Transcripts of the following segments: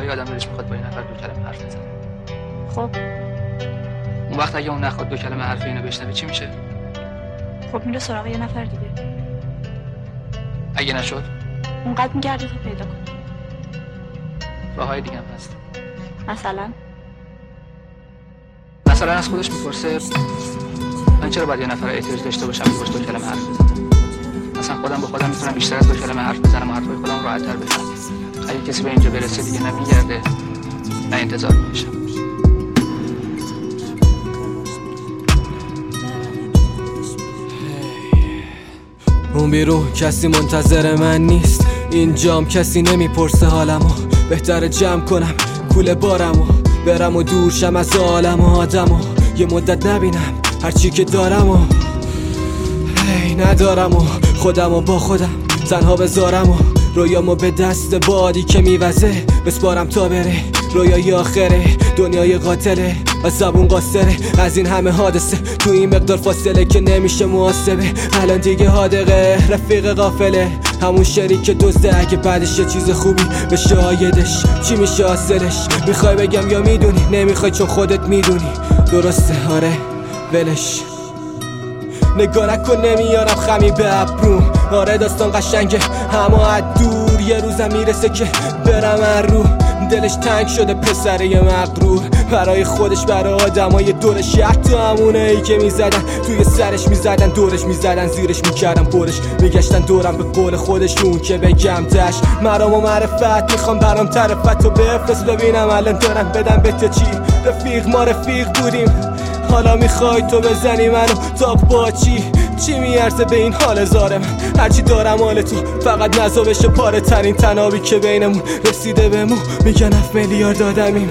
گاهی آدم دلش میخواد با یه نفر 2 کلمه حرف بزنه. خب اون وقت اگه اون نخواد 2 کلمه حرف اینو بشنوه چی میشه؟ خب میره سراغ یه نفر دیگه. اگه نشد اونقدر میگرده تا پیدا کنه. راههای دیگه هم هست. مثلا از خودش میپرسه من چرا باید یه نفر احتیاج داشته باشم که باش 2 کلمه حرف بزنم؟ مثلا خودم به خودم میتونم بیشتر از 2 کلمه حرف بزنم و حرفای خودم راحت‌تر بزنم. اگه کسی به اینجا برسه دیگه نه میگرده نه انتظار میکشم. اون بیرون کسی منتظر من نیست، اینجام کسی نمیپرسه حالمو. بهتره جمع کنم کوله بارمو، برم و دور شم از عالم و آدمو. یه مدت نبینم هرچی که دارم و ندارم و خودمو با خودم تنها بذارم و رویامو به دست بادی که میوزه بسپارم تا بره. رویای آخره دنیای قاتله و زبون قاصره. از این همه حادثه تو این مقدار فاصله که نمیشه محاسبه. الان دیگه حادقه رفیق قافله، همون شریک دزده. اگه بعدش یه چیز خوبی به شایدش چی میشه حاصلش؟ میخوای بگم یا میدونی؟ نمیخوای چون خودت میدونی. درسته آره ولش، نگاه نکن نمیارم خمی به ابروم. آره داستان قشنگه اما از دور یه روزم میرسه که برم از رو. دلش تنگ شده پسره مغرور برای خودش، برای آدمای دورش. حتی همونه ای که میزدن توی سرش میزدن، دورش میزدن، زیرش میکردن پرش، میگشتن دورم به قول خودشون که بگم دش. مرام و معرفت میخوام برام طرفتو بفرست ببینم الان دارم بدم به تو چی. رفیق ما رفیق بودیم حالا میخوای تو بزنی منو تاق با چی میارزه به این حال زارم؟ هرچی دارم حال تو، فقط نزا بشه پاره ترین تنابی که بینمون رسیده بهمون. میگن 7 میلیارد آدمیم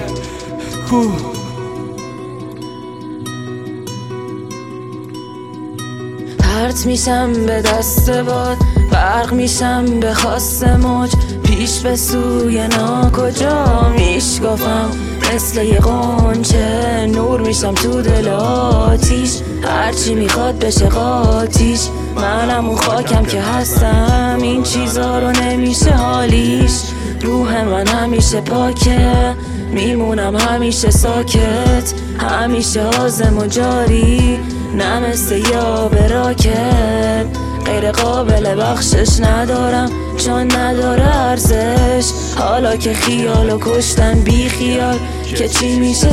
پرت میشم به دست باد، برق میشم به خواست موج، پیش به سوی ناکجا میشکافم مثل یه قنچه. نور میشم تو دل آتیش، هرچی میخواد بشه قاتیش. منم اون خاکم که هستم، این چیزا رو نمیشه حالیش. روح من همیشه پاکه، میمونم همیشه ساکت، همیشه آزم و جاری، نه مثل یا براکت. غیر قابل بخشش ندارم چون نداره ارزش. حالا که خیالو کشتن بی خیال که چی میشه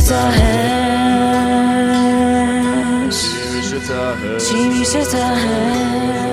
تهش، چی میشه تهش.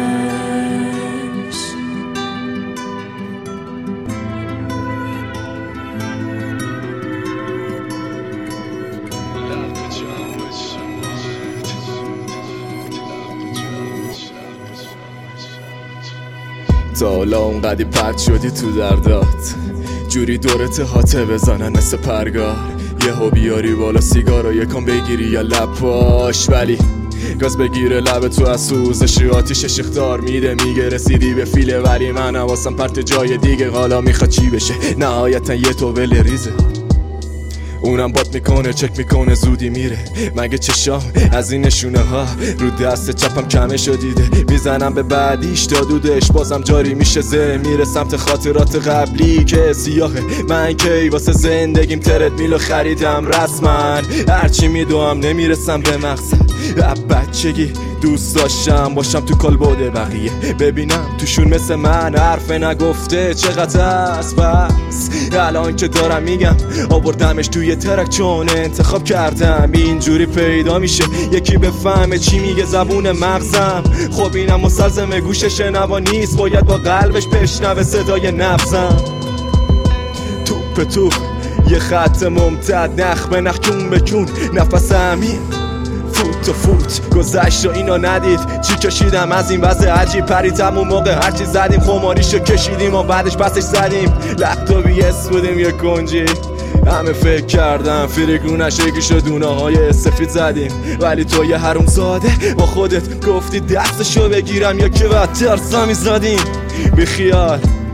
تا حالا اونقدی پرت شدی تو دردات، جوری دورت هاته بزنن مثل پرگار. یه ها بیاری بالا سیگار و یکم بگیری یا لپاش، ولی گاز بگیره لب تو از سوزشی آتیشش اختار میده. میگه رسیدی به فیله ولی من حواسم پرت جای دیگه. حالا میخواد چی بشه؟ نهایتا یه توول ریزه، اونم باد میکنه چک میکنه زودی میره. مگه چشام از این نشونه ها رو دست چپم کمه شدیده. میزنم به بعدیش تا دودش بازم جاری میشه. میره سمت خاطرات قبلی که سیاهه. من کی واسه زندگیم ترد میلو خریدم رسما، هرچی میدوام نمیرسم به مقصد. بچگی دوست داشتم باشم تو کالبد بقیه، ببینم توشون مثل من حرف نگفته چقدر است. بس الان که دارم میگم آوردمش توی ترک چون انتخاب کردم. اینجوری پیدا میشه یکی بفهمه چی میگه زبون مغزم. خب اینم مسلزم گوش شنوا نیست، باید با قلبش بشنوه صدای نبضم. توپ توپ یه خط ممتد، نخ به نخ کون به کون، نفس عمیق فوت تو فوت. گذشت و اینو ندید چی کشیدم از این وضع عجیب. پریدم اون موقع هرچی زدیم خماریشو کشیدیم و بعدش بسش زدیم. لخت و بیس بودیم یه کنجی، همه فکر کردم فریگونش یکیشو دونه های سفید زدیم. ولی تو یه حروم زاده با خودت گفتی دستشو بگیرم یا که بدتر سمی زدیم. بی خیال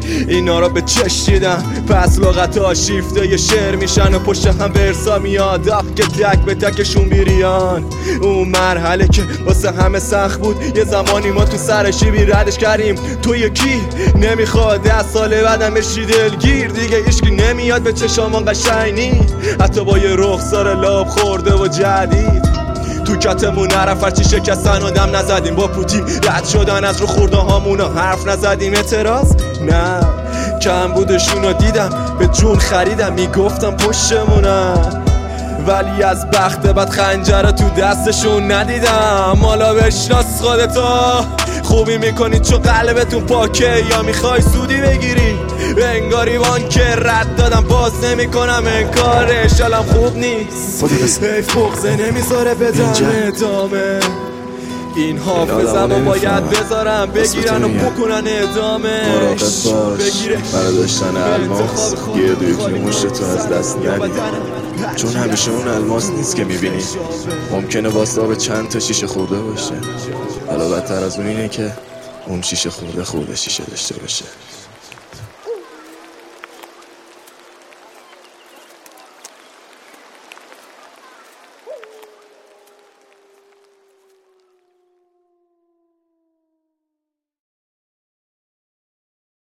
اینا را به چش دیدم، پس لغت‌ها شیفته یه شعر میشن و پشت هم ورسا میاد که تک به تکشون بیریان. اون مرحله که واسه همه سخت بود، یه زمانی ما تو سر شیبی ردش کردیم. تو یکی نمیخواد 10 سال بعدم بشی دلگیر، دیگه هیچکی نمیاد به چشامان قشنگی، حتی با یه رخسار لاب خورده و جدید. تو کتمون نرف هرچی شکستن آدم نزدیم، با پوتی رد شدن از رو خورده هامونا حرف نزدیم. اعتراض نه، کم بودشونو دیدم به جون خریدم، میگفتم پشتمونم، ولی از بخت بعد خنجر تو دستشون ندیدم. حالا بشناس خودتو، خوبی میکنی چون قلبتون پاکه یا میخوای سودی بگیری؟ انگاری بانک رد دادم باز نمیکنم انکارش، حالم خوب نیست، حیف بغزه نمیذاره بدم ادامه. این حافظم رو باید بذارم بگیرن و بکنن ادامش. بگیره برای داشتن الماس یه دوی مشت تو از دست ندید، چون همیشه اون الماس نیست که میبینی، ممکنه واسه به چند تا شیشه خورده باشه. حالا بدتر از اون اینه که اون شیشه خورده شیشه داشته باشه.